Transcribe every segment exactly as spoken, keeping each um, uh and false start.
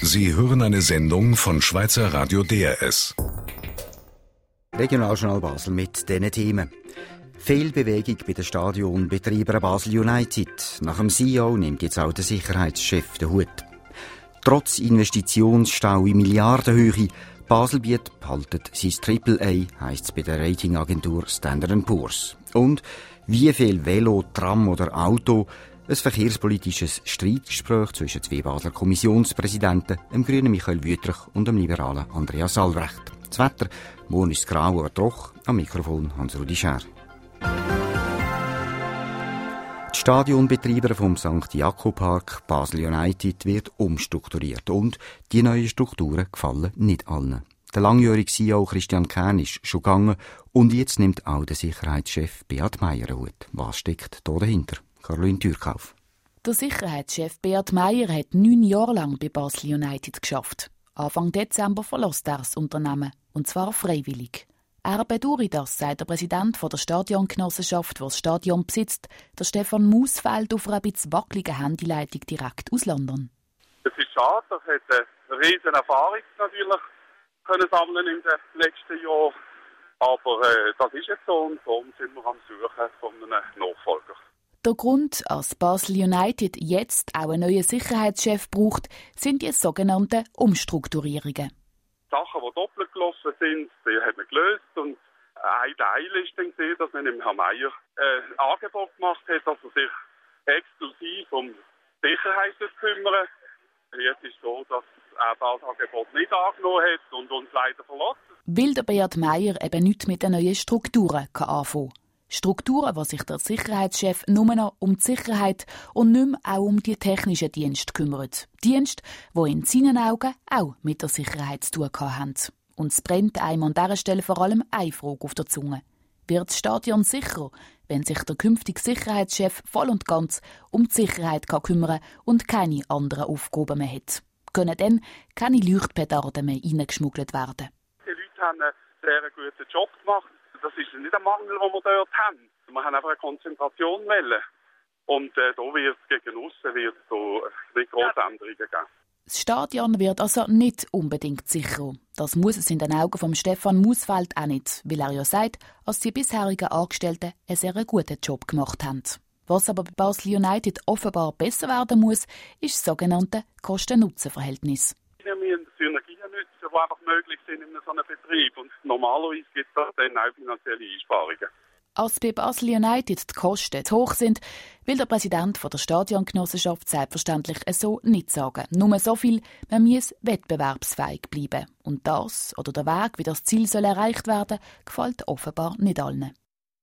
Sie hören eine Sendung von Schweizer Radio D R S. Regionaljournal Basel mit diesen Themen. Fehlbewegung bei den Stadionbetreibern Basel United. Nach dem C E O nimmt jetzt auch der Sicherheitschef den Hut. Trotz Investitionsstau in Milliardenhöhe, Baselbiet behaltet sein Triple A, heisst es bei der Ratingagentur Standard and Poor's. Und wie viel Velo, Tram oder Auto? Ein verkehrspolitisches Streitgespräch zwischen zwei Basler Kommissionspräsidenten, dem grünen Michael Wüthrich und dem liberalen Andreas Albrecht. Das Wetter, morgen ist es grau oder trocken, am Mikrofon Hans-Rudi Schär. Die Stadionbetreiber vom Sankt Jakob Park Basel United wird umstrukturiert und die neuen Strukturen gefallen nicht allen. Der langjährige C E O Christian Kern ist schon gegangen und jetzt nimmt auch der Sicherheitschef Beat Meier einen Hut. Was steckt da dahinter? Caroline Türkauf. Der Sicherheitschef Beat Meier hat neun Jahre lang bei Basel United geschafft. Anfang Dezember verlässt er das Unternehmen, und zwar freiwillig. Er bedauere das, sagt der Präsident der Stadiongenossenschaft, die das Stadion besitzt, der Stefan Mausfeld, auf einer etwas wackeligen Handyleitung direkt aus London. Es ist schade, das hat eine riesen Erfahrung natürlich können sammeln in den letzten Jahren. Aber äh, das ist jetzt so und darum sind wir am Suchen von einem Nachfolger. Der Grund, dass Basel United jetzt auch einen neuen Sicherheitschef braucht, sind die sogenannten Umstrukturierungen. Sachen, die doppelt gelaufen sind, die haben wir gelöst. Und ein Teil ist dann gesehen, dass man dem Herrn Meier äh, ein Angebot gemacht hat, dass er sich exklusiv um Sicherheit kümmern. Jetzt ist es so, dass er das Angebot nicht angenommen hat und uns leider verlässt. Weil der Beat Meier eben nichts mit den neuen Strukturen anfangen kann. Strukturen, wo sich der Sicherheitschef nur noch um die Sicherheit und nicht mehr auch um die technischen Dienste kümmert. Dienste, die in seinen Augen auch mit der Sicherheit zu tun haben. Und es brennt einem an dieser Stelle vor allem eine Frage auf der Zunge. Wird das Stadion sicher, wenn sich der künftige Sicherheitschef voll und ganz um die Sicherheit kümmern und keine anderen Aufgaben mehr hat? Können dann keine Leuchtpetarden mehr reingeschmuggelt werden? Die Leute haben einen sehr guten Job gemacht. Das ist nicht ein Mangel, den wir dort haben. Wir haben einfach eine Konzentration wollen. Und äh, da wird es gegen aussen wird so nicht grosse Änderungen geben. Das Stadion wird also nicht unbedingt sicher. Das muss es in den Augen von Stefan Mausfeld auch nicht, weil er ja sagt, dass die bisherigen Angestellten einen sehr guten Job gemacht haben. Was aber bei Basel United offenbar besser werden muss, ist das sogenannte Kosten-Nutzen-Verhältnis. Wir müssen Synergien nutzen, die einfach möglich sind in so einem Betrieb. Und normalerweise gibt es dann auch finanzielle Einsparungen. Als bei Basel United die Kosten zu hoch sind, will der Präsident der Stadiongenossenschaft selbstverständlich so nicht sagen. Nur so viel, man muss wettbewerbsfähig bleiben. Und das, oder der Weg, wie das Ziel soll erreicht werden, gefällt offenbar nicht allen.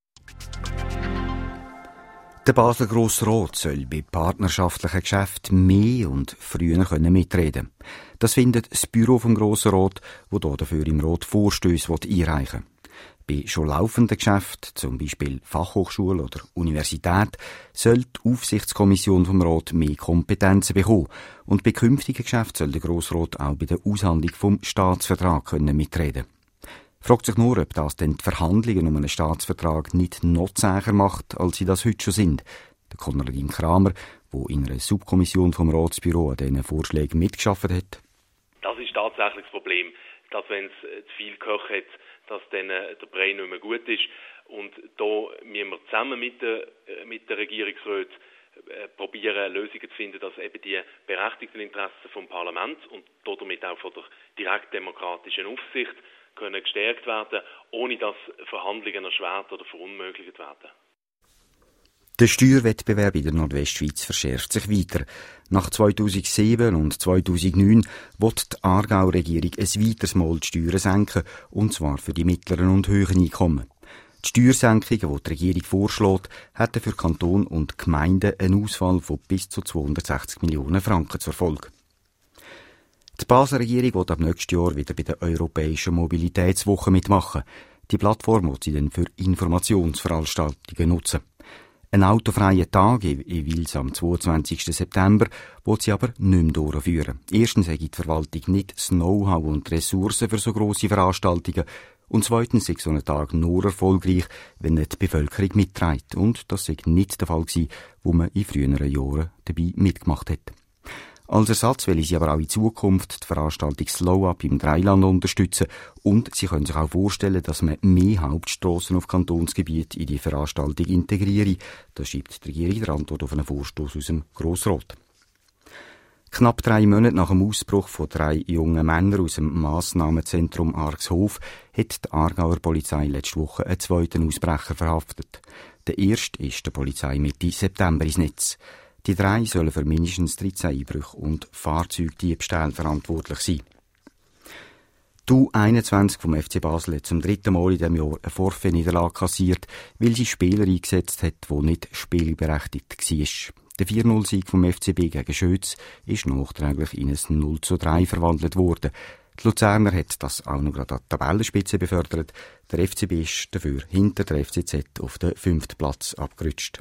Der Basler Grossrat soll bei partnerschaftlichen Geschäften mehr und früher mitreden können. Das findet das Büro vom Grossen Rat, das dafür im Rat Vorstösse einreichen will. Bei schon laufenden Geschäften, zum Beispiel Fachhochschule oder Universität, soll die Aufsichtskommission vom Rat mehr Kompetenzen bekommen. Und bei künftigen Geschäften soll der Grossrat auch bei der Aushandlung vom Staatsvertrag mitreden können. Fragt sich nur, ob das denn die Verhandlungen um einen Staatsvertrag nicht noch zäher macht, als sie das heute schon sind. Der Konradin Kramer, der in einer Subkommission vom Ratsbüro an diesen Vorschlägen mitgearbeitet hat. Das ist tatsächlich das Problem, dass wenn es zu viel gekocht hat, dass dann der Brei nicht mehr gut ist. Und da müssen wir zusammen mit der, mit der Regierungsrat äh, probieren, Lösungen zu finden, dass eben die berechtigten Interessen vom Parlament und damit auch von der direktdemokratischen Aufsicht können gestärkt werden, ohne dass Verhandlungen erschwert oder verunmöglicht werden. Der Steuerwettbewerb in der Nordwestschweiz verschärft sich weiter. Nach zweitausendsieben und zweitausendneun will die Aargau-Regierung ein weiteres Mal die Steuern senken, und zwar für die mittleren und höheren Einkommen. Die Steuersenkungen, die die Regierung vorschlägt, hätten für Kanton und Gemeinden einen Ausfall von bis zu zweihundertsechzig Millionen Franken zur Folge. Die Basler Regierung will ab nächstes Jahr wieder bei der Europäischen Mobilitätswoche mitmachen. Die Plattform wird sie dann für Informationsveranstaltungen nutzen. Einen autofreien Tag, jeweils am zweiundzwanzigsten September, will sie aber nicht mehr durchführen. Erstens hat die Verwaltung nicht das Know-how und die Ressourcen für so grosse Veranstaltungen. Und zweitens ist so ein Tag nur erfolgreich, wenn nicht die Bevölkerung mitträgt. Und das sei nicht der Fall gewesen, wo man in früheren Jahren dabei mitgemacht hat. Als Ersatz will sie aber auch in Zukunft die Veranstaltung Slow-Up im Dreiland unterstützen und sie können sich auch vorstellen, dass man mehr Hauptstrassen auf Kantonsgebiet in die Veranstaltung integriere. Das schreibt die Regierung in der Antwort auf einen Vorstoss aus dem Grossrat. Knapp drei Monate nach dem Ausbruch von drei jungen Männern aus dem Massnahmenzentrum Arxhof hat die Aargauer Polizei letzte Woche einen zweiten Ausbrecher verhaftet. Der erste ist der Polizei Mitte September ins Netz. Die drei sollen für mindestens dreizehn Einbrüche und Fahrzeugdiebstähle verantwortlich sein. Die U einundzwanzig vom F C Basel hat zum dritten Mal in diesem Jahr eine Forfait-Niederlage kassiert, weil sie Spieler eingesetzt hat, die nicht spielberechtigt waren. Der vier null Sieg vom F C B gegen Schötz ist nachträglich in ein null zu drei verwandelt worden. Die Luzerner hat das auch noch gerade an die Tabellenspitze befördert. Der F C B ist dafür hinter der F C Z auf den fünften Platz abgerutscht.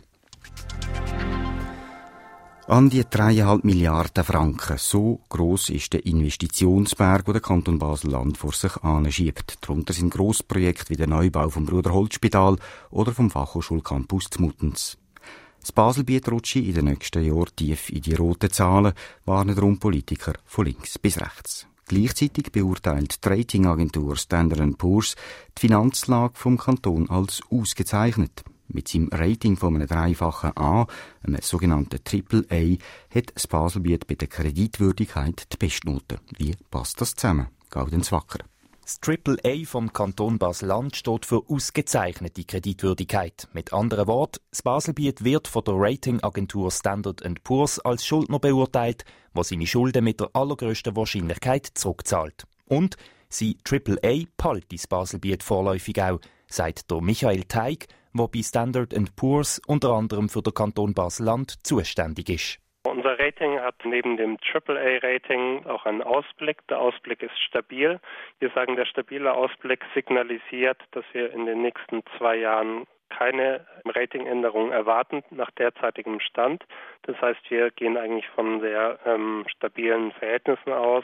An die dreieinhalb Milliarden Franken. So gross ist der Investitionsberg, den der Kanton Basel-Land vor sich anschiebt. Darunter sind Grossprojekte wie der Neubau vom Bruderholzspital oder vom Fachhochschulcampus Zmuttens. Das Baselbiet rutsche in den nächsten Jahren tief in die roten Zahlen, warnen darum Politiker von links bis rechts. Gleichzeitig beurteilt die Ratingagentur Standard and Poor's die Finanzlage vom Kanton als ausgezeichnet. Mit seinem Rating von einem dreifachen A, einem sogenannten Triple A, hat das Baselbiet bei der Kreditwürdigkeit die Bestnote. Wie passt das zusammen? Gaudenz Wacker. Das Triple A vom Kanton Basel-Land steht für ausgezeichnete Kreditwürdigkeit. Mit anderen Worten, das Baselbiet wird von der Ratingagentur Standard and Poor's als Schuldner beurteilt, der seine Schulden mit der allergrößten Wahrscheinlichkeit zurückzahlt. Und sein Triple A behält das Baselbiet vorläufig auch, sagt der Michael Teig, der bei Standard and Poor's unter anderem für den Kanton Basel-Land zuständig ist. Unser Rating hat neben dem Triple A Rating auch einen Ausblick. Der Ausblick ist stabil. Wir sagen, der stabile Ausblick signalisiert, dass wir in den nächsten zwei Jahren keine Ratingänderung erwarten nach derzeitigem Stand. Das heißt, wir gehen eigentlich von sehr ähm, stabilen Verhältnissen aus.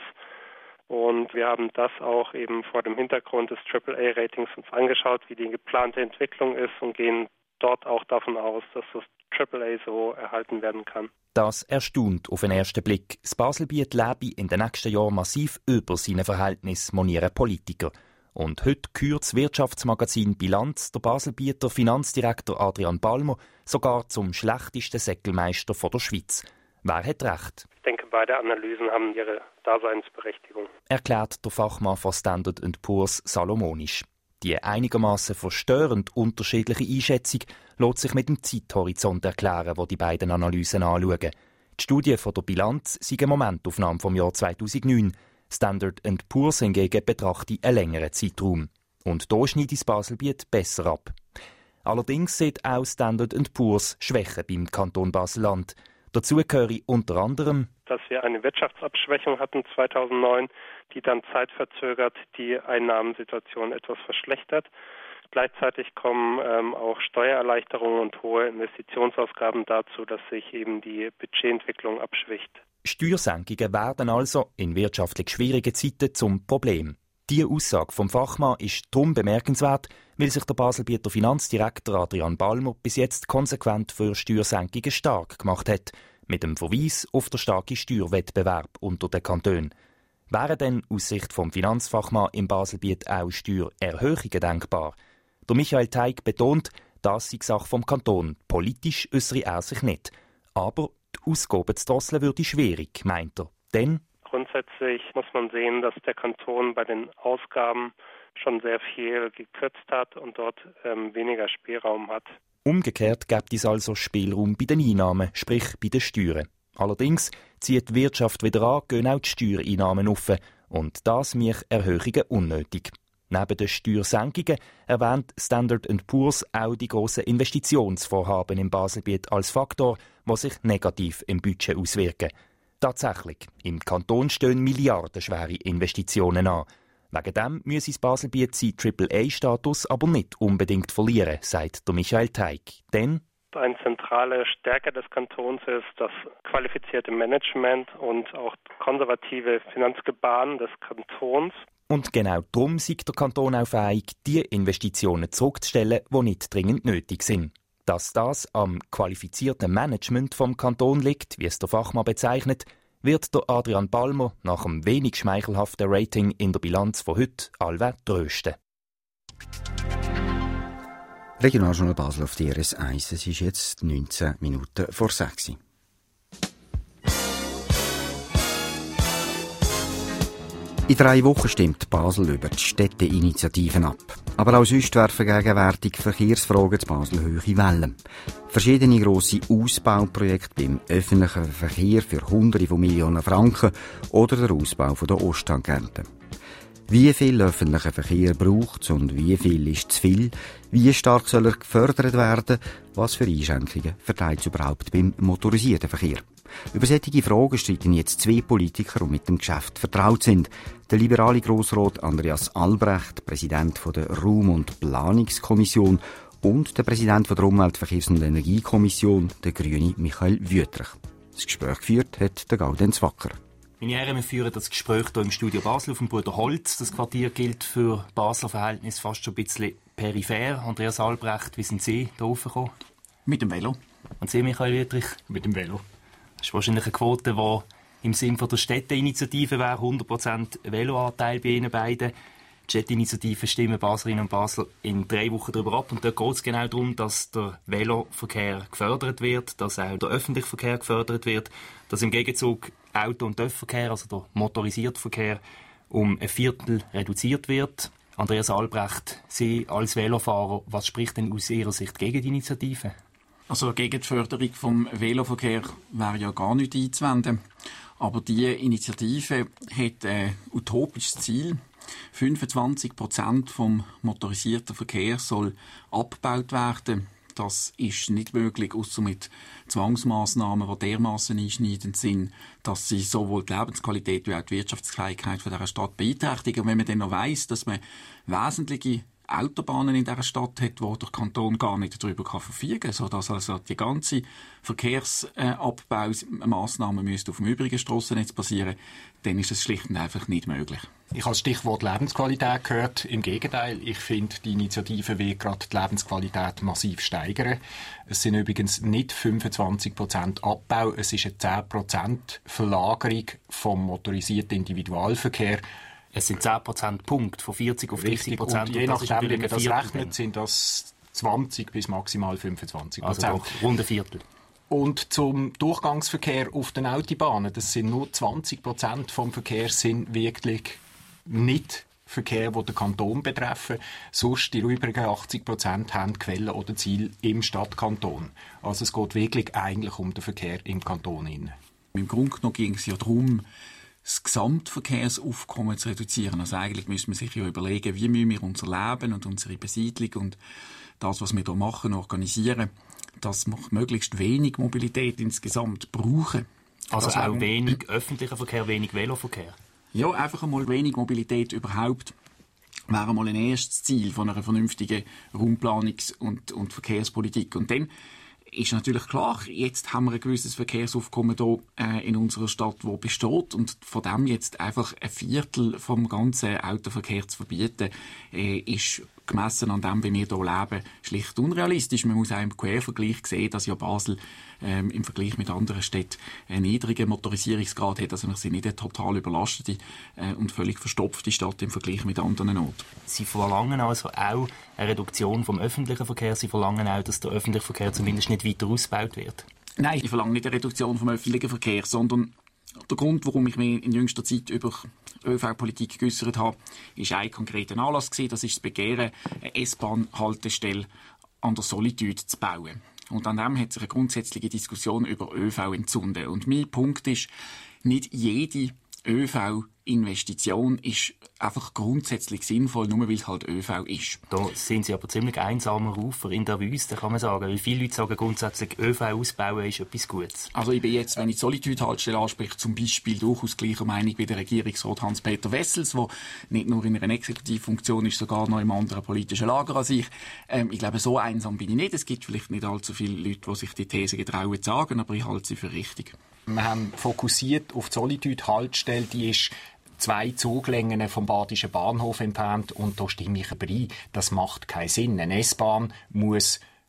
Und wir haben das auch eben vor dem Hintergrund des Triple A Ratings uns angeschaut, wie die geplante Entwicklung ist und gehen dort auch davon aus, dass das Triple A so erhalten werden kann. Das erstaunt auf den ersten Blick. Das Baselbiet lebe in den nächsten Jahren massiv über seine Verhältnisse, monieren Politiker. Und heute kürt das Wirtschaftsmagazin Bilanz der Baselbieter Finanzdirektor Adrian Balmer sogar zum schlechtesten Säckelmeister der Schweiz. Wer hat recht? Ich denke, beide Analysen haben ihre Daseinsberechtigung. Erklärt der Fachmann von Standard and Poor's salomonisch. Die einigermaßen verstörend unterschiedliche Einschätzung lässt sich mit dem Zeithorizont erklären, wo die beiden Analysen anschauen. Die Studie von der Bilanz sei eine Momentaufnahme vom Jahr zweitausendneun. Standard and Poor's hingegen betrachtet einen längeren Zeitraum. Und da schneidet das Baselbiet besser ab. Allerdings sieht auch Standard and Poor's Schwächen beim Kanton Basel-Land. Dazu gehöre unter anderem, dass wir eine Wirtschaftsabschwächung hatten zweitausendneun, die dann zeitverzögert die Einnahmensituation etwas verschlechtert. Gleichzeitig kommen ähm, auch Steuererleichterungen und hohe Investitionsausgaben dazu, dass sich eben die Budgetentwicklung abschwächt. Steuersenkungen werden also in wirtschaftlich schwierigen Zeiten zum Problem. Diese Aussage vom Fachmann ist darum bemerkenswert, weil sich der Baselbieter Finanzdirektor Adrian Balmer bis jetzt konsequent für Steuersenkungen stark gemacht hat, mit dem Verweis auf den starken Steuerwettbewerb unter den Kantonen. Wären denn aus Sicht vom Finanzfachmann im Baselbiet auch Steuererhöhungen denkbar? Der Michael Teig betont, das sei Sache vom Kanton. Politisch äußere er sich nicht. Aber die Ausgaben zu drosseln würde schwierig, meint er. Denn grundsätzlich muss man sehen, dass der Kanton bei den Ausgaben schon sehr viel gekürzt hat und dort ähm, weniger Spielraum hat. Umgekehrt gibt es also Spielraum bei den Einnahmen, sprich bei den Steuern. Allerdings zieht die Wirtschaft wieder an, gehen auch die Steuereinnahmen auf. Und das macht Erhöhungen unnötig. Neben den Steuersenkungen erwähnt Standard and Poor's auch die grossen Investitionsvorhaben im Baselbiet als Faktor, der sich negativ im Budget auswirken. Tatsächlich, im Kanton stehen milliardenschwere Investitionen an. Wegen dem müsse das Baselbiet seinen Triple A Status aber nicht unbedingt verlieren, sagt der Michael Teig. Denn eine zentrale Stärke des Kantons ist das qualifizierte Management und auch konservative Finanzgebaren des Kantons. Und genau darum sei der Kanton auch fähig, die Investitionen zurückzustellen, die nicht dringend nötig sind. Dass das am qualifizierten Management vom Kanton liegt, wie es der Fachmann bezeichnet, wird der Adrian Balmer nach einem wenig schmeichelhaften Rating in der Bilanz von heute allweg trösten. Regionaljournal Basel auf D R S eins. Es ist jetzt neunzehn Minuten vor sechs. In drei Wochen stimmt Basel über die Städteinitiativen ab. Aber auch sonst werfen gegenwärtig Verkehrsfragen zu Basel hohe Wellen. Verschiedene grosse Ausbauprojekte beim öffentlichen Verkehr für Hunderte von Millionen Franken oder der Ausbau der Osttangenten. Wie viel öffentlichen Verkehr braucht es und wie viel ist zu viel? Wie stark soll er gefördert werden? Was für Einschränkungen verteilt es überhaupt beim motorisierten Verkehr? Über solche Fragen streiten jetzt zwei Politiker, die mit dem Geschäft vertraut sind. Der liberale Grossrat Andreas Albrecht, Präsident der Raum- und Planungskommission, und der Präsident der Umwelt-, Verkehrs- und Energiekommission, der Grüne Michael Wüthrich. Das Gespräch geführt hat der Gaudenz Wacker. Meine Herren, wir führen das Gespräch hier im Studio Basel auf dem Bruder Holz. Das Quartier gilt für Basler Verhältnis fast schon ein bisschen peripher. Andreas Albrecht, wie sind Sie hier raufgekommen? Mit dem Velo. Und Sie, Michael Wüthrich? Mit dem Velo. Das ist wahrscheinlich eine Quote, die im Sinne der Städteinitiative wäre, hundert Prozent Veloanteil bei Ihnen beiden. Die Städteinitiative stimmen Baslerinnen und Basel in drei Wochen darüber ab. Und dort geht es genau darum, dass der Veloverkehr gefördert wird, dass auch der öffentliche Verkehr gefördert wird, dass im Gegenzug Auto- und Töfverkehr, also der motorisierte Verkehr, um ein Viertel reduziert wird. Andreas Albrecht, Sie als Velofahrer, was spricht denn aus Ihrer Sicht gegen die Initiative? Also gegen die Förderung vom Veloverkehr wäre ja gar nicht einzuwenden. Aber die Initiative hat ein utopisches Ziel. fünfundzwanzig Prozent vom motorisierten Verkehr soll abgebaut werden. Das ist nicht möglich, ausser mit Zwangsmaßnahmen, die dermassen einschneidend sind, dass sie sowohl die Lebensqualität wie auch die Wirtschaftsfähigkeit von dieser Stadt beeinträchtigen. Und wenn man dann noch weiss, dass man wesentliche Autobahnen in dieser Stadt hat, wo der Kanton gar nicht darüber verfügen kann, sodass also die ganze Verkehrsabbaumaßnahmen müsste auf dem übrigen Strassennetz passieren, dann ist es schlicht und einfach nicht möglich. Ich habe das Stichwort Lebensqualität gehört. Im Gegenteil, ich finde, die Initiative will gerade die Lebensqualität massiv steigern. Es sind übrigens nicht fünfundzwanzig Prozent Abbau, es ist eine zehn Prozent Verlagerung vom motorisierten Individualverkehr. Es sind zehn Prozent Punkte, von vierzig auf dreißig Prozent. Und je nachdem, wie man das rechnet, sind das zwanzig bis maximal fünfundzwanzig Prozent. Also doch rund ein Viertel. Und zum Durchgangsverkehr auf den Autobahnen, das sind nur zwanzig Prozent vom Verkehr sind wirklich nicht Verkehr, die den Kanton betreffen. Sonst die übrigen achtzig Prozent haben Quellen oder Ziel im Stadtkanton. Also es geht wirklich eigentlich um den Verkehr im Kanton. Im Grunde genommen ging es ja darum, das Gesamtverkehrsaufkommen zu reduzieren. Also eigentlich müssen wir sich ja überlegen, wie müssen wir unser Leben und unsere Besiedlung und das, was wir hier machen, organisieren, dass wir möglichst wenig Mobilität insgesamt brauchen. Also das auch wenig öffentlicher Verkehr, wenig Veloverkehr? Ja, einfach einmal wenig Mobilität überhaupt wäre einmal ein erstes Ziel von einer vernünftigen Raumplanungs- und, und Verkehrspolitik. Und dann ist natürlich klar, jetzt haben wir ein gewisses Verkehrsaufkommen hier äh, in unserer Stadt, das besteht. Und von dem jetzt einfach ein Viertel vom ganzen Autoverkehr zu verbieten, äh, ist gemessen an dem, wie wir hier leben, schlicht unrealistisch. Man muss auch im Quervergleich sehen, dass ja Basel ähm, im Vergleich mit anderen Städten einen niedrigen Motorisierungsgrad hat. Also wir sind nicht eine total überlastete äh, und völlig verstopfte Stadt im Vergleich mit anderen Orten. Sie verlangen also auch eine Reduktion vom öffentlichen Verkehr. Sie verlangen auch, dass der öffentliche Verkehr zumindest nicht weiter ausgebaut wird. Nein, ich verlange nicht eine Reduktion vom öffentlichen Verkehr, sondern der Grund, warum ich mich in jüngster Zeit über ÖV-Politik geäussert habe, ist ein konkreter Anlass gewesen. Das ist das Begehren, eine S-Bahn-Haltestelle an der Solitude zu bauen. Und an dem hat sich eine grundsätzliche Diskussion über ÖV entzündet. Und mein Punkt ist, nicht jede ÖV-Investition ist einfach grundsätzlich sinnvoll, nur weil es halt ÖV ist. Da sind Sie aber ziemlich einsamer Rufer in der Wüste, kann man sagen. Weil viele Leute sagen grundsätzlich, ÖV ausbauen ist etwas Gutes. Also ich bin jetzt, wenn ich die Solitude-Haltestelle anspreche, zum Beispiel durchaus gleicher Meinung wie der Regierungsrat Hans-Peter Wessels, der nicht nur in einer Exekutivfunktion ist, sogar noch im anderen politischen Lager als ich. Ähm, ich glaube, so einsam bin ich nicht. Es gibt vielleicht nicht allzu viele Leute, die sich die These getrauen zu sagen, aber ich halte sie für richtig. Wir haben fokussiert auf die Solitude-Haltestelle, die ist zwei Zuglängen vom Badischen Bahnhof entfernt und da stimme ich überein, das macht keinen Sinn. Eine S-Bahn muss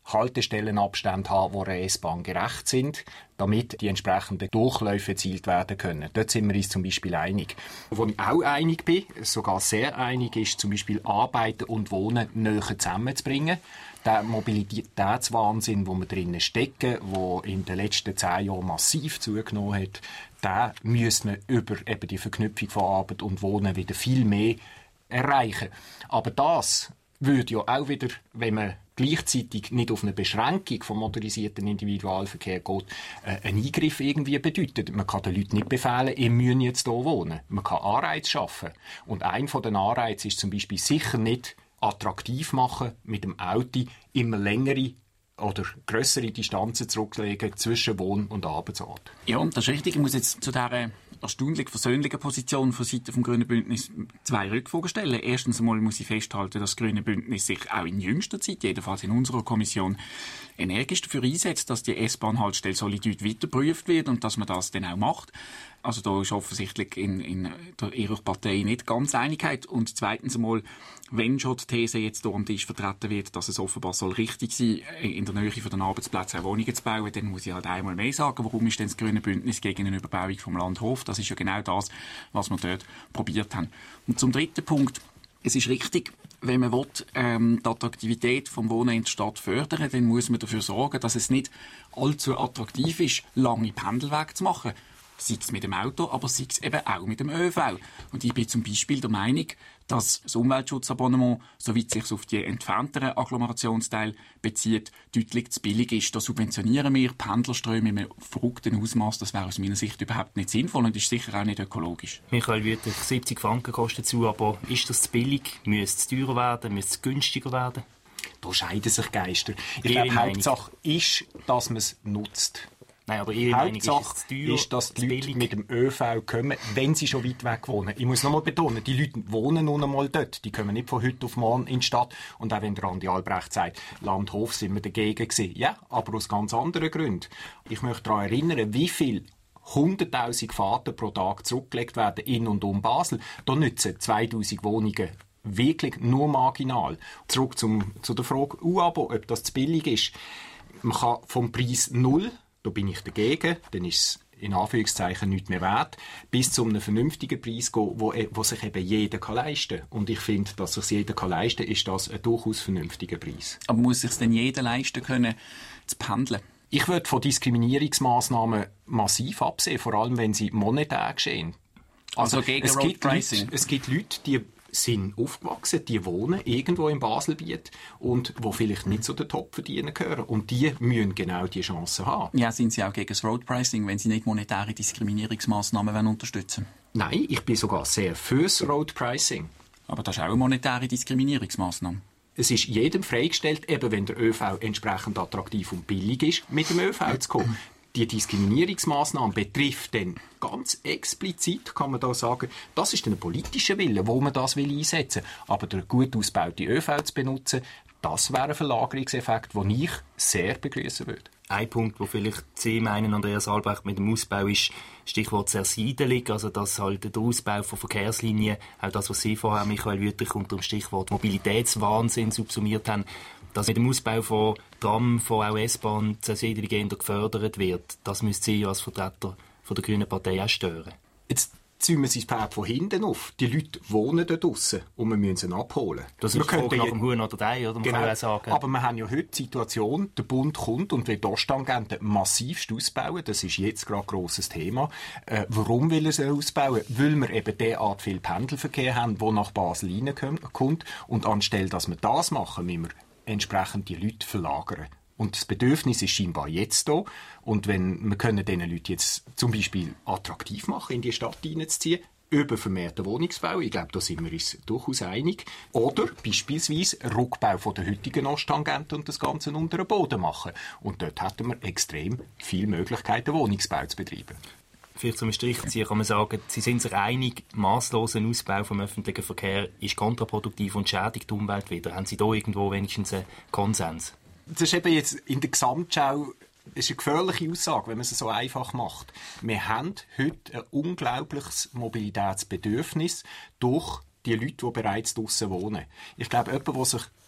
Haltestellenabstände haben, die einer S-Bahn gerecht sind, damit die entsprechenden Durchläufe erzielt werden können. Dort sind wir uns zum Beispiel einig. Wo ich auch einig bin, sogar sehr einig, ist zum Beispiel Arbeiten und Wohnen näher zusammenzubringen. Der Mobilitätswahnsinn, wo wir drinnen stecken, der in den letzten zehn Jahren massiv zugenommen hat, da müssen wir über eben die Verknüpfung von Arbeit und Wohnen wieder viel mehr erreichen. Aber das würde ja auch wieder, wenn man gleichzeitig nicht auf eine Beschränkung vom motorisierten Individualverkehr geht, äh, einen Eingriff irgendwie bedeutet. Man kann den Leuten nicht befehlen, ihr müsst jetzt hier wohnen. Man kann Anreize schaffen. Und ein von den Anreizen ist zum Beispiel sicher nicht attraktiv machen, mit dem Auto immer längere oder grössere Distanzen zurücklegen zwischen Wohn- und Arbeitsort. Ja, und das ist richtig. Ich muss jetzt zu dieser erstaunlich versöhnlichen Position von Seiten des Grünen Bündnis zwei Rückfragen stellen. Erstens einmal muss ich festhalten, dass das Grüne Bündnis sich auch in jüngster Zeit, jedenfalls in unserer Kommission, energisch dafür einsetzt, dass die S-Bahn-Haltestelle Solitude weiter geprüft wird und dass man das dann auch macht. Also da ist offensichtlich in, in der ihrer Partei nicht ganz Einigkeit. Und zweitens einmal, wenn schon die These jetzt hier am Tisch vertreten wird, dass es offenbar soll richtig sein, in der Nähe von den Arbeitsplätzen auch Wohnungen zu bauen, dann muss ich halt einmal mehr sagen, warum ist denn das Grüne Bündnis gegen eine Überbauung vom Landhof? Das ist ja genau das, was wir dort probiert haben. Und zum dritten Punkt, es ist richtig, wenn man will, ähm, die Attraktivität vom Wohnen in der Stadt fördern, dann muss man dafür sorgen, dass es nicht allzu attraktiv ist, lange Pendelwege zu machen. Sei es mit dem Auto, aber sei es eben auch mit dem ÖV. Und ich bin zum Beispiel der Meinung, dass das Umweltschutzabonnement, soweit es sich auf die entfernteren Agglomerationsteile bezieht, deutlich zu billig ist. Da subventionieren wir Pendlerströme in einem verrückten Ausmaß. Das wäre aus meiner Sicht überhaupt nicht sinnvoll und ist sicher auch nicht ökologisch. Michael Wüthrich, siebzig Franken kostet zu, aber ist das zu billig? Müsste es teurer werden? Müsste es günstiger werden? Da scheiden sich Geister. Ich glaube, Hauptsache ist, dass man es nutzt. Nein, aber Ihre Meinung ist es teuer, ist, dass die Leute mit dem ÖV kommen, wenn sie schon weit weg wohnen. Ich muss noch mal betonen, die Leute wohnen nun einmal dort. Die kommen nicht von heute auf morgen in die Stadt. Und auch wenn der Andi Albrecht sagt, Landhof sind wir dagegen gewesen. Ja, aber aus ganz anderen Gründen. Ich möchte daran erinnern, wie viel hunderttausend Fahrten pro Tag zurückgelegt werden in und um Basel. Da nützen zweitausend Wohnungen wirklich nur marginal. Zurück zum, zu der Frage U A B O, ob das zu billig ist. Man kann vom Preis null, da bin ich dagegen, dann ist es in Anführungszeichen nichts mehr wert, bis zu einem vernünftigen Preis gehen, wo, wo sich eben jeder kann leisten kann. Und ich finde, dass sich jeder kann leisten kann, ist das ein durchaus vernünftiger Preis. Aber muss sich denn jeder leisten können, zu pendeln? Ich würde von Diskriminierungsmaßnahmen massiv absehen, vor allem wenn sie monetär geschehen. Also, also gegen es, gibt Leute, es gibt Leute, die sind aufgewachsen, die wohnen irgendwo im Baselbiet und wo vielleicht nicht zu den Top-Verdienern gehören. Und die müssen genau diese Chancen haben. Ja, sind Sie auch gegen das Roadpricing, wenn Sie nicht monetäre Diskriminierungsmaßnahmen unterstützen wollen? Nein, ich bin sogar sehr fürs Roadpricing. Aber das ist auch eine monetäre Diskriminierungsmaßnahme. Es ist jedem freigestellt, eben wenn der ÖV entsprechend attraktiv und billig ist, mit dem ÖV zu kommen. Die Diskriminierungsmaßnahme betrifft dann ganz explizit, kann man da sagen, das ist ein politischer Wille, wo man das will einsetzen will. Aber der gut ausgebaute ÖV zu benutzen, das wäre ein Verlagerungseffekt, den ich sehr begrüßen würde. Ein Punkt, wo vielleicht Sie meinen, Andreas Albrecht, mit dem Ausbau ist Stichwort Zersiedelung, also dass halt der Ausbau von Verkehrslinien, auch das, was Sie vorher, Michael Wüthrich, unter dem Stichwort Mobilitätswahnsinn subsumiert haben, dass mit dem Ausbau von Tram, von auch S-Bahn Zersiedelung eher gefördert wird. Das müsste Sie als Vertreter von der Grünen Partei auch stören. Jetzt ziehen wir das Pferd von hinten auf. Die Leute wohnen dort draussen und wir müssen sie abholen. Das ist die Frage nach dem Huhn oder der Ei, oder? Man genau. kann auch sagen. Aber wir haben ja heute die Situation, der Bund kommt und will die Osttangente massivst ausbauen. Das ist jetzt gerade ein grosses Thema. Äh, warum will er sie ausbauen? Weil wir eben derart viel Pendelverkehr haben, der nach Basel reinkommt. Und anstelle, dass wir das machen, müssen wir entsprechend die Leute verlagern. Und das Bedürfnis ist scheinbar jetzt da. Und wenn wir können diesen Leuten jetzt zum Beispiel attraktiv machen, in die Stadt hineinzuziehen, über vermehrten Wohnungsbau, ich glaube, da sind wir uns durchaus einig. Oder beispielsweise Rückbau von der heutigen Osttangente und das Ganze unter den Boden machen. Und dort hätten wir extrem viele Möglichkeiten, Wohnungsbau zu betreiben. Vielleicht zum Strich ziehen kann man sagen, Sie sind sich einig, massloser Ausbau vom öffentlichen Verkehr ist kontraproduktiv und schädigt die Umwelt wieder. Haben Sie da irgendwo wenigstens einen Konsens? Das ist eben jetzt in der Gesamtschau ist eine gefährliche Aussage, wenn man es so einfach macht. Wir haben heute ein unglaubliches Mobilitätsbedürfnis durch die Leute, die bereits draussen wohnen. Ich glaube, jemand, der sich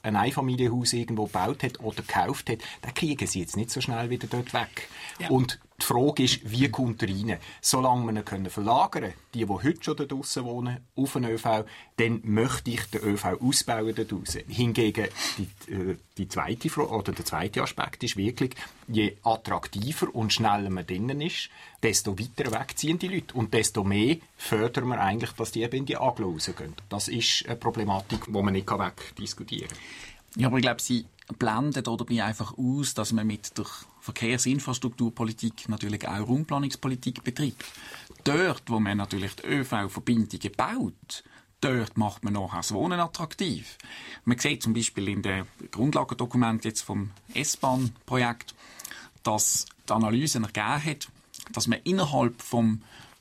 ein Einfamilienhaus irgendwo gebaut hat oder gekauft hat, den kriegen sie jetzt nicht so schnell wieder dort weg. Ja. Und die Frage ist, wie kommt er rein? Solange wir ihn verlagern können, die, die heute schon da draussen wohnen, auf den ÖV, dann möchte ich den ÖV ausbauen da draussen. Hingegen die, äh, die zweite Frage, oder der zweite Aspekt ist wirklich, je attraktiver und schneller man drinnen ist, desto weiter wegziehen die Leute. Und desto mehr fördern wir eigentlich, dass die eben in die Aglo rausgehen. Das ist eine Problematik, die man nicht wegdiskutieren kann. Ja, aber ich glaube, Sie blenden dabei einfach aus, dass man mit der Verkehrsinfrastrukturpolitik natürlich auch Raumplanungspolitik betreibt. Dort, wo man natürlich die ÖV-Verbindungen baut, dort macht man nachher das Wohnen attraktiv. Man sieht zum Beispiel in dem Grundlagendokument jetzt vom S-Bahn-Projekt, dass die Analyse ergeben hat, dass man innerhalb vom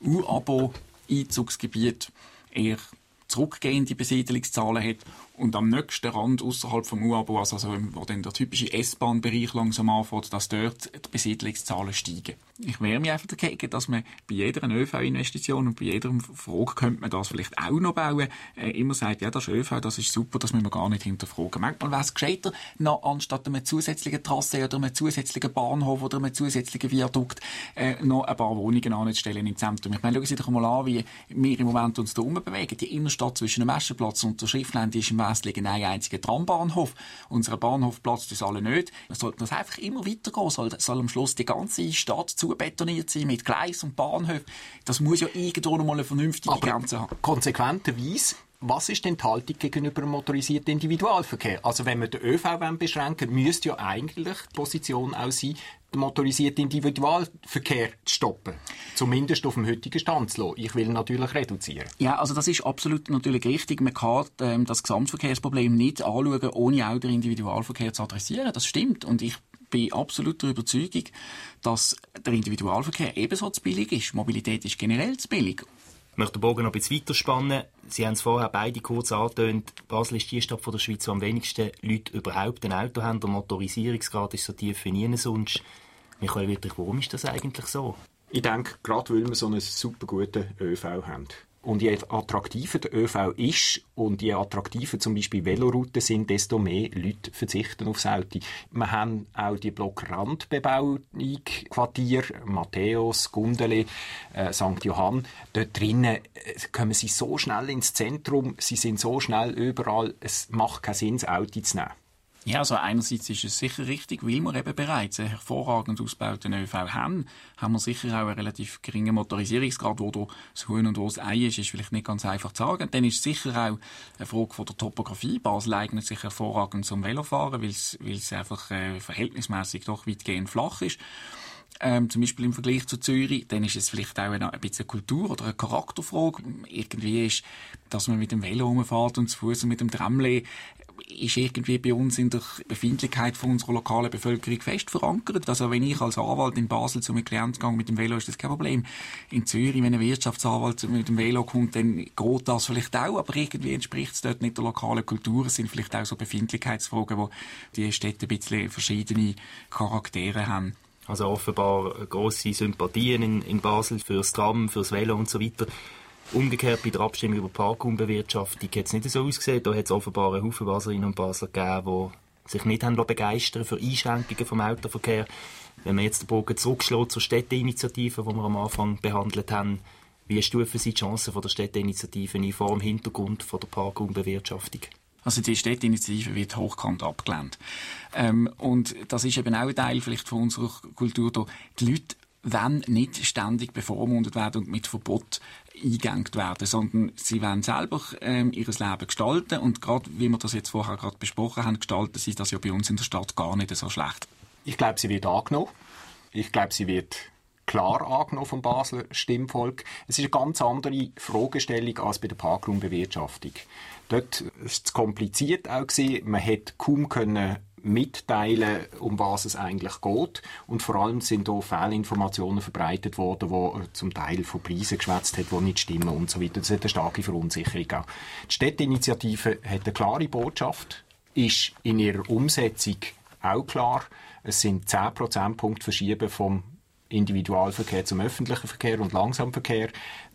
U-Abo-Einzugsgebiet eher zurückgehende Besiedelungszahlen hat und am nächsten Rand außerhalb vom U A B O, also wo dann der typische S-Bahn-Bereich langsam anfängt, dass dort die Besiedelungszahlen steigen. Ich wehre mich einfach dagegen, dass man bei jeder ÖV-Investition und bei jeder Frage, könnte man das vielleicht auch noch bauen, äh, immer sagt, ja, das ist ÖV, das ist super, das müssen wir gar nicht hinterfragen. Manchmal wäre es gescheiter, noch anstatt einer zusätzlichen Trasse oder einem zusätzlichen Bahnhof oder einem zusätzlichen Viadukt äh, noch ein paar Wohnungen anzustellen im Zentrum. Ich meine, schauen Sie doch mal an, wie wir im Moment uns da bewegen. Die Innenstadt zwischen dem Aschenplatz und der Schriftland ist im Wesentlichen ein einziger Trambahnhof. Unser Bahnhof platzt uns alle nicht. Man sollte das einfach immer weitergehen. Soll, soll am Schluss die ganze Stadt zubetoniert sein mit Gleis und Bahnhöfen. Das muss ja irgendwo noch mal eine vernünftige Aber Grenze haben. Konsequenterweise, was ist denn die Haltung gegenüber dem motorisierten Individualverkehr? Also wenn wir den ÖV beschränken wollen, müsste ja eigentlich die Position auch sein, den motorisierten Individualverkehr zu stoppen. Zumindest auf dem heutigen Stand zu lassen. Ich will natürlich reduzieren. Ja, also das ist absolut natürlich richtig. Man kann ähm, das Gesamtverkehrsproblem nicht anschauen, ohne auch den Individualverkehr zu adressieren. Das stimmt. Und ich bin absolut der Überzeugung, dass der Individualverkehr ebenso zu billig ist. Mobilität ist generell zu billig. Ich möchte den Bogen noch ein bisschen weiter spannen. Sie haben es vorher beide kurz angetönt. Basel ist die Stadt von der Schweiz, wo am wenigsten Leute überhaupt ein Auto haben. Der Motorisierungsgrad ist so tief wie nie sonst. Michael Wüttrich, warum ist das eigentlich so? Ich denke, gerade weil wir so einen super guten ÖV haben. Und je attraktiver der ÖV ist und je attraktiver zum Beispiel Velorouten sind, desto mehr Leute verzichten aufs Auto. Wir haben auch die Blockrandbebauung, Quartier, Matthäus, Gundeli, äh, Sankt Johann. Dort drinnen kommen sie so schnell ins Zentrum, sie sind so schnell überall, es macht keinen Sinn, das Auto zu nehmen. Ja, also einerseits ist es sicher richtig, weil wir eben bereits einen hervorragend ausgebauten ÖV haben, haben wir sicher auch einen relativ geringen Motorisierungsgrad, wo da das Huhn und wo das Ei ist, ist vielleicht nicht ganz einfach zu sagen. Dann ist es sicher auch eine Frage von der Topografie. Basel eignet sich hervorragend zum Velofahren, weil es, weil es einfach äh, verhältnismäßig doch weitgehend flach ist. Ähm, zum Beispiel im Vergleich zu Zürich, dann ist es vielleicht auch eine, ein bisschen eine Kultur- oder eine Charakterfrage. Irgendwie ist, dass man mit dem Velo rumfährt und zu Fuß und mit dem Tramle ist irgendwie bei uns in der Befindlichkeit von unserer lokalen Bevölkerung fest verankert. Also wenn ich als Anwalt in Basel zu einem Klienten gehe mit dem Velo, ist das kein Problem. In Zürich, wenn ein Wirtschaftsanwalt mit dem Velo kommt, dann geht das vielleicht auch, aber irgendwie entspricht es dort nicht der lokalen Kultur. Es sind vielleicht auch so Befindlichkeitsfragen, wo die Städte ein bisschen verschiedene Charaktere haben. Also offenbar grosse Sympathien in, in Basel fürs Tram, fürs Velo und so weiter. Umgekehrt bei der Abstimmung über Parkraumbewirtschaftung hat es nicht so ausgesehen. Da hat es offenbar einen Haufen Baslerinnen und Basler gegeben, die sich nicht haben begeistern für Einschränkungen vom Autoverkehr. Wenn man jetzt den Bogen zurückschlägt zur Städteinitiative, die wir am Anfang behandelt haben, wie stufen Sie die Chancen von der Städteinitiative ein vor dem Hintergrund von der Parkraumbewirtschaftung? Also die Städteinitiative wird hochkant abgelehnt. Ähm, und das ist eben auch ein Teil vielleicht von unserer Kultur da. Die Leute wollen nicht ständig bevormundet werden und mit Verbot eingegangen werden, sondern sie wollen selber ähm, ihr Leben gestalten und gerade, wie wir das jetzt vorher gerade besprochen haben, gestalten sie das ja bei uns in der Stadt gar nicht so schlecht. Ich glaube, sie wird angenommen. Ich glaube, sie wird klar angenommen vom Basler Stimmvolk. Es ist eine ganz andere Fragestellung als bei der Parkraumbewirtschaftung. Dort war es zu kompliziert auch gewesen. Man hätte kaum können mitteilen, um was es eigentlich geht. Und vor allem sind da Fehlinformationen verbreitet worden, die zum Teil von Preisen geschwätzt hat, die nicht stimmen und so weiter. Das hat eine starke Verunsicherung auch. Die Städteinitiative hat eine klare Botschaft, ist in ihrer Umsetzung auch klar. Es sind zehn Prozentpunkte Verschieben vom Individualverkehr zum öffentlichen Verkehr und Langsamverkehr.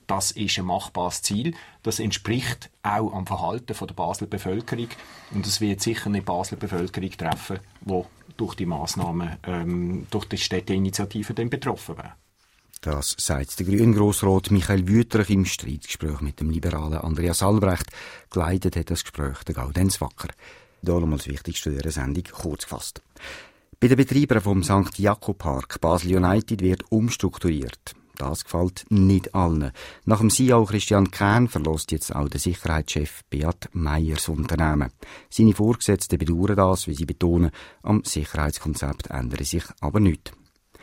das ist ein machbares Ziel. Das entspricht auch am Verhalten der Basler Bevölkerung. Und es wird sicher eine Basler Bevölkerung treffen, die durch die Massnahmen, ähm, durch die Städteinitiative dann betroffen wäre. Das sagt der grüne Grossrat Michael Wüterich im Streitgespräch mit dem liberalen Andreas Albrecht. Geleitet hat das Gespräch der Gaudenz Wacker. Hier nochmal das Wichtigste dieser Sendung kurz gefasst. Bei den Betreibern vom Sankt Jakob Park Basel United wird umstrukturiert. Das gefällt nicht allen. Nach dem C E O Christian Kern verlässt jetzt auch der Sicherheitschef Beat Meier das Unternehmen. Seine Vorgesetzten bedauern das, wie sie betonen, am Sicherheitskonzept ändere sich aber nichts.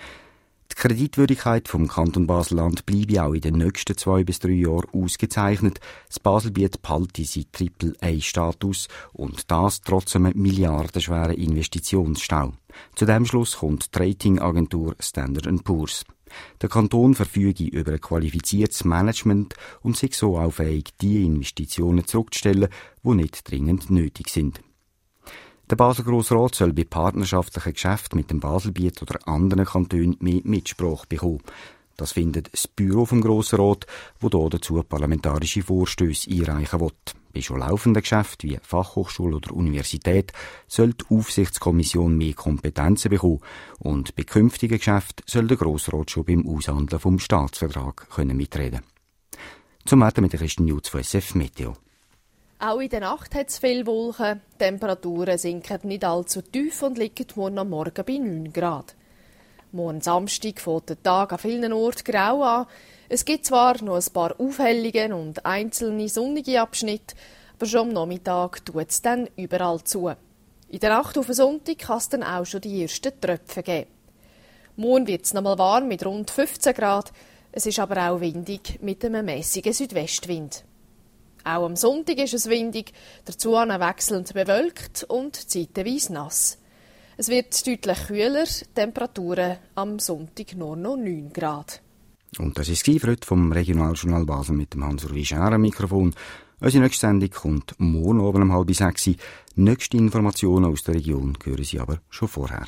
Die Kreditwürdigkeit vom Kanton Basel-Land bleibe auch in den nächsten zwei bis drei Jahren ausgezeichnet. Das Baselbiet behalte seinen Triple-A-Status und das trotz einem milliardenschweren Investitionsstau. Zu dem Schluss kommt die Ratingagentur Standard and Poor's. Der Kanton verfüge über ein qualifiziertes Management und sei so auch fähig, die Investitionen zurückzustellen, die nicht dringend nötig sind. Der Basler Grossrat soll bei partnerschaftlichen Geschäften mit dem Baselbiet oder anderen Kantonen mehr Mitsprache bekommen. Das findet das Büro vom Grossen Rat, das hier dazu parlamentarische Vorstösse einreichen will. Bei schon laufenden Geschäften wie Fachhochschule oder Universität soll die Aufsichtskommission mehr Kompetenzen bekommen und bei künftigen Geschäften soll der Grossrat schon beim Aushandeln vom Staatsvertrag können mitreden. Zum Wetter mit der Christian Jutz von S F Meteo. Auch in der Nacht hat es viele Wolken. Die Temperaturen sinken nicht allzu tief und liegen morgen am Morgen bei neun Grad. Morgen Samstag fängt der Tag an vielen Orten grau an. Es gibt zwar noch ein paar Aufhellungen und einzelne sonnige Abschnitte, aber schon am Nachmittag tut es dann überall zu. In der Nacht auf den Sonntag kann es dann auch schon die ersten Tröpfe geben. Morgen wird es nochmal warm mit rund fünfzehn Grad. Es ist aber auch windig mit einem mäßigen Südwestwind. Auch am Sonntag ist es windig, dazu wechselnd bewölkt und zeitweise nass. Es wird deutlich kühler, Temperaturen am Sonntag nur noch neun Grad. Und das ist es für heute vom Regionaljournal Basel mit dem Hans-Uli Schär am Mikrofon. Unsere nächste Sendung kommt morgen oben um halb sechs. Nächste Informationen aus der Region hören Sie aber schon vorher.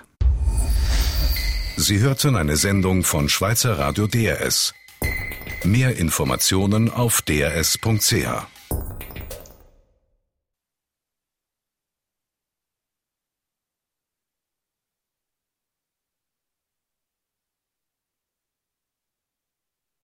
Sie hörten eine Sendung von Schweizer Radio D R S. Mehr Informationen auf d r s punkt c h.